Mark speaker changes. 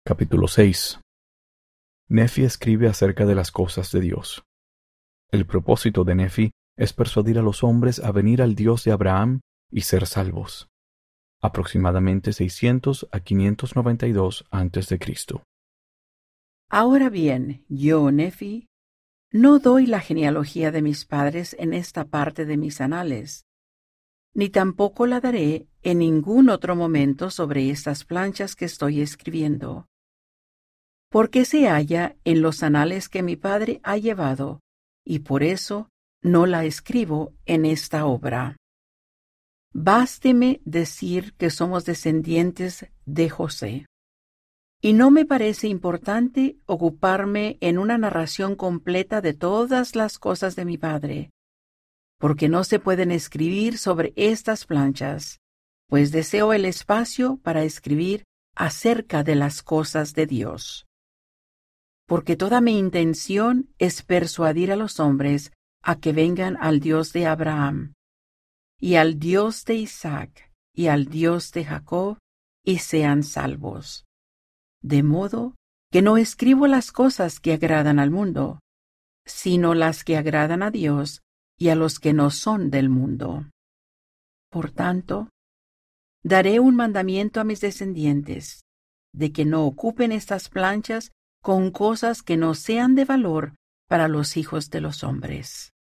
Speaker 1: Capítulo 6. Nefi escribe acerca de las cosas de Dios. El propósito de Nefi es persuadir a los hombres a venir al Dios de Abraham y ser salvos. Aproximadamente 600 a 592 a.C.
Speaker 2: Ahora bien, yo, Nefi, no doy la genealogía de mis padres en esta parte de mis anales, ni tampoco la daré en ningún otro momento sobre estas planchas que estoy escribiendo, porque se halla en los anales que mi padre ha llevado, y por eso no la escribo en esta obra. Básteme decir que somos descendientes de José. Y no me parece importante ocuparme en una narración completa de todas las cosas de mi padre, porque no se pueden escribir sobre estas planchas, pues deseo el espacio para escribir acerca de las cosas de Dios. Porque toda mi intención es persuadir a los hombres a que vengan al Dios de Abraham, y al Dios de Isaac, y al Dios de Jacob, y sean salvos. De modo que no escribo las cosas que agradan al mundo, sino las que agradan a Dios y a los que no son del mundo. Por tanto, daré un mandamiento a mis descendientes, de que no ocupen estas planchas con cosas que no sean de valor para los hijos de los hombres.